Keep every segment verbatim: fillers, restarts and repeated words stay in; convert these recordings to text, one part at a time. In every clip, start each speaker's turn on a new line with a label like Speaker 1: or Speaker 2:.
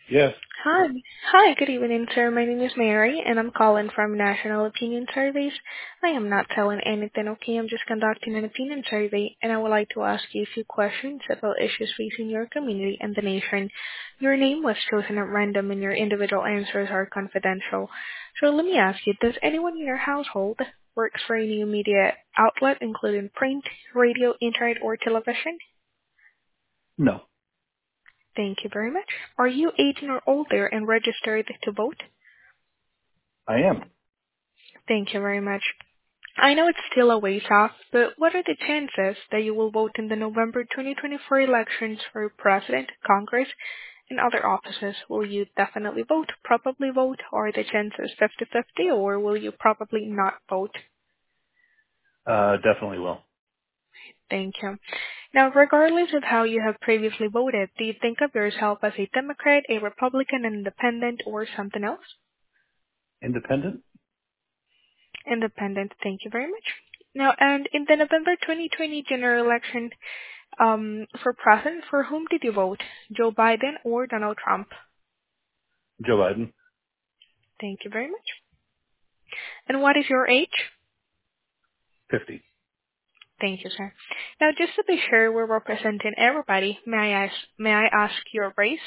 Speaker 1: Yes.
Speaker 2: Hi. Hi, good evening, sir. My name is Mary, and I'm calling from National Opinion Surveys. I am not telling anything, okay? I'm just conducting an opinion survey, and I would like to ask you a few questions about issues facing your community and the nation. Your name was chosen at random, and your individual answers are confidential. So let me ask you, does anyone in your household works for a new media outlet, including print, radio, internet, or television?
Speaker 1: No.
Speaker 2: Thank you very much. Are you eighteen or older and registered to vote?
Speaker 1: I am.
Speaker 2: Thank you very much. I know it's still a ways off, but what are the chances that you will vote in the November twenty twenty-four elections for President, Congress, and other offices? Will you definitely vote, probably vote, or are the chances fifty-fifty, or will you probably not vote?
Speaker 1: Uh, definitely will.
Speaker 2: Thank you. Now, regardless of how you have previously voted, do you think of yourself as a Democrat, a Republican, an independent, or something else?
Speaker 1: Independent?
Speaker 2: Independent. Thank you very much. Now, and in the November twenty twenty general election, um, for president, for whom did you vote? Joe Biden or Donald Trump?
Speaker 1: Joe Biden?
Speaker 2: Thank you very much. And what is your age?
Speaker 1: fifty.
Speaker 2: Thank you, sir. Now, just to be sure we're representing everybody, may I ask, may I ask your race?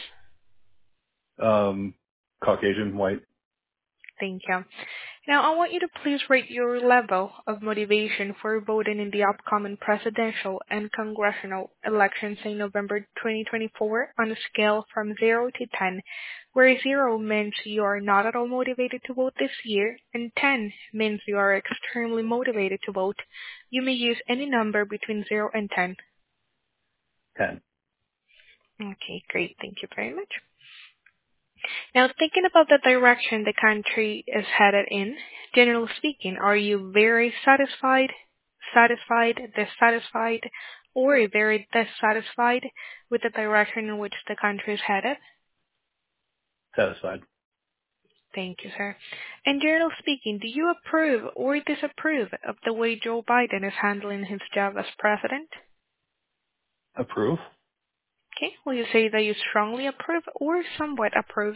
Speaker 1: Um, Caucasian, white?
Speaker 2: Thank you. Now, I want you to please rate your level of motivation for voting in the upcoming presidential and congressional elections in November twenty twenty-four on a scale from zero to ten, where zero means you are not at all motivated to vote this year, and ten means you are extremely motivated to vote. You may use any number between zero and ten.
Speaker 1: ten.
Speaker 2: Okay, great. Thank you very much. Now, thinking about the direction the country is headed in, generally speaking, are you very satisfied, satisfied, dissatisfied, or very dissatisfied with the direction in which the country is headed?
Speaker 1: Satisfied.
Speaker 2: Thank you, sir. And generally speaking, do you approve or disapprove of the way Joe Biden is handling his job as president?
Speaker 1: Approve?
Speaker 2: Okay, will you say that you strongly approve or somewhat approve?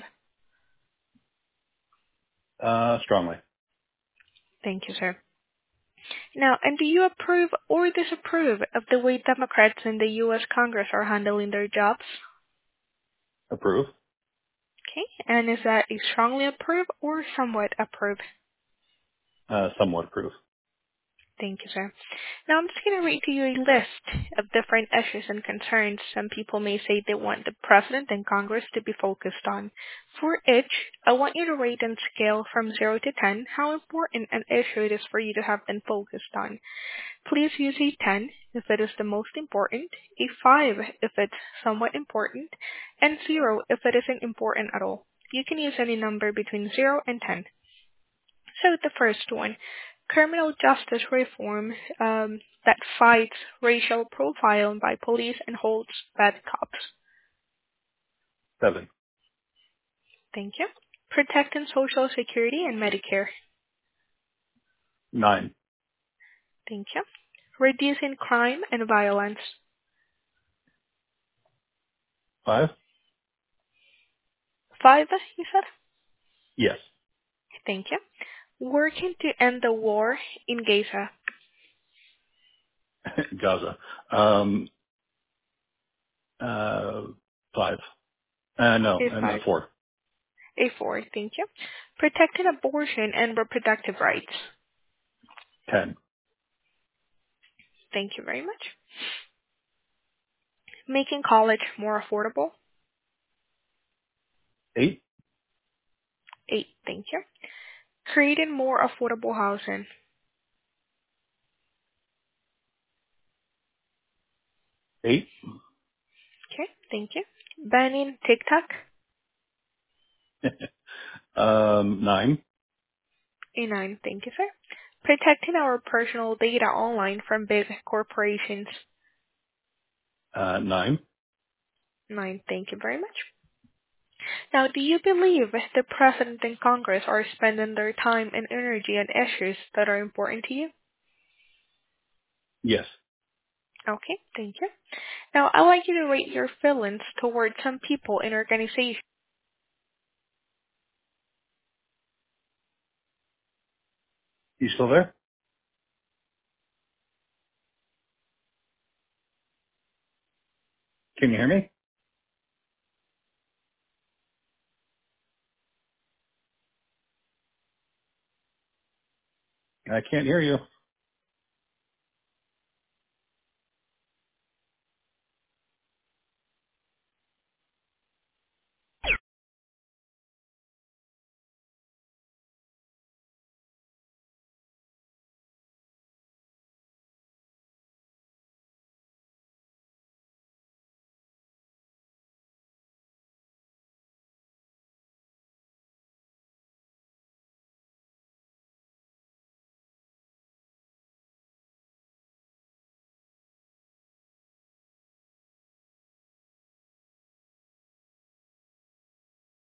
Speaker 1: Uh, strongly.
Speaker 2: Thank you, sir. Now, and do you approve or disapprove of the way Democrats in the U S. Congress are handling their jobs?
Speaker 1: Approve?
Speaker 2: Okay, and is that a strongly approve or somewhat approve?
Speaker 1: Uh, somewhat approve.
Speaker 2: Thank you, sir. Now I'm just going to read to you a list of different issues and concerns some people may say they want the President and Congress to be focused on. For each, I want you to rate and scale from zero to ten how important an issue it is for you to have been focused on. Please use a ten if it is the most important, a five if it's somewhat important, and zero if it isn't important at all. You can use any number between zero and ten. So the first one, criminal justice reform um, that fights racial profiling by police and holds bad cops.
Speaker 1: seven.
Speaker 2: Thank you. Protecting Social Security and Medicare.
Speaker 1: nine.
Speaker 2: Thank you. Reducing crime and violence.
Speaker 1: five?
Speaker 2: Five, you said?
Speaker 1: Yes.
Speaker 2: Thank you. Working to end the war in Gaza.
Speaker 1: Gaza. Um, uh, five. Uh, no,
Speaker 2: A
Speaker 1: uh, no,
Speaker 2: five.
Speaker 1: four.
Speaker 2: A four. Thank you. Protecting abortion and reproductive rights.
Speaker 1: ten.
Speaker 2: Thank you very much. Making college more affordable.
Speaker 1: eight?
Speaker 2: Eight. Thank you. Creating more affordable housing.
Speaker 1: eight?
Speaker 2: Okay. Thank you. Banning TikTok.
Speaker 1: um, nine?
Speaker 2: A nine. Thank you, sir. Protecting our personal data online from big corporations.
Speaker 1: Uh, nine?
Speaker 2: Nine. Thank you very much. Now, do you believe the President and Congress are spending their time and energy on issues that are important to you?
Speaker 1: Yes.
Speaker 2: Okay, thank you. Now, I'd like you to rate your feelings towards some people in organizations.
Speaker 1: You still there? Can you hear me? I can't hear you.